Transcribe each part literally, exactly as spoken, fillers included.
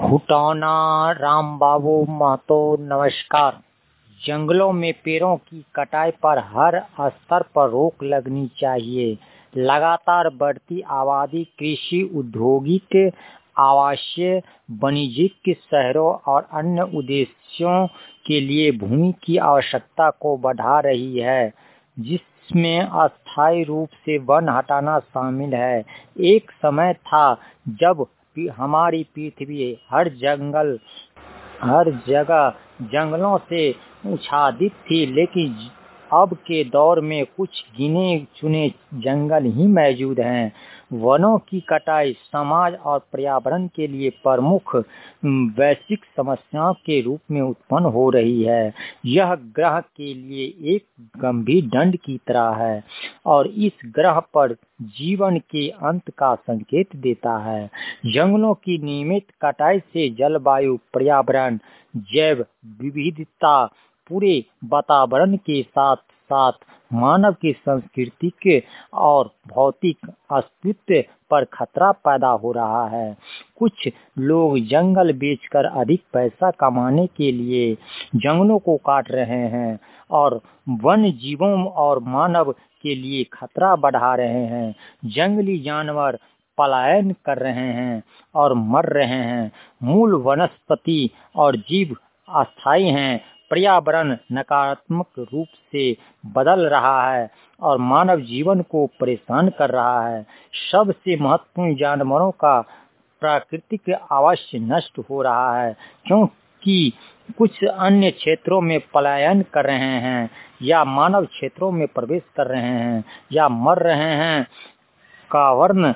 खुटौना रामबाबू महतो नमस्कार। जंगलों में पेड़ों की कटाई पर हर स्तर पर रोक लगनी चाहिए। लगातार बढ़ती आबादी, कृषि, औद्योगिक, आवासीय, वाणिज्यिक, शहरों और अन्य उद्देश्यों के लिए भूमि की आवश्यकता को बढ़ा रही है, जिसमें अस्थायी रूप से वन हटाना शामिल है। एक समय था जब हमारी पृथ्वी हर जंगल हर जगह जंगलों से आच्छादित थी, लेकिन अब के दौर में कुछ गिने चुने जंगल ही मौजूद हैं। वनों की कटाई समाज और पर्यावरण के लिए प्रमुख वैश्विक समस्याओं के रूप में उत्पन्न हो रही है। यह ग्रह के लिए एक गंभीर दंड की तरह है और इस ग्रह पर जीवन के अंत का संकेत देता है। जंगलों की नियमित कटाई से जलवायु, पर्यावरण, जैव विविधता, पूरे वातावरण के साथ साथ मानव की सांस्कृतिक और भौतिक अस्तित्व पर खतरा पैदा हो रहा है। कुछ लोग जंगल बेचकर अधिक पैसा कमाने के लिए जंगलों को काट रहे हैं और वन्य जीवों और मानव के लिए खतरा बढ़ा रहे हैं। जंगली जानवर पलायन कर रहे हैं और मर रहे हैं। मूल वनस्पति और जीव अस्थायी हैं। पर्यावरण नकारात्मक रूप से बदल रहा है और मानव जीवन को परेशान कर रहा है। सबसे महत्वपूर्ण, जानवरों का प्राकृतिक आवास नष्ट हो रहा है क्योंकि कुछ अन्य क्षेत्रों में पलायन कर रहे हैं या मानव क्षेत्रों में प्रवेश कर रहे हैं या मर रहे हैं। कार्बन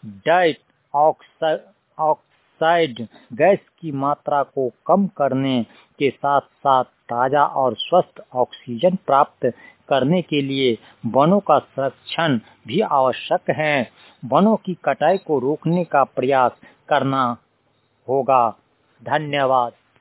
डाइऑक्साइड गैस की मात्रा को कम करने के साथ साथ ताज़ा और स्वस्थ ऑक्सीजन प्राप्त करने के लिए वनों का संरक्षण भी आवश्यक है। वनों की कटाई को रोकने का प्रयास करना होगा। धन्यवाद।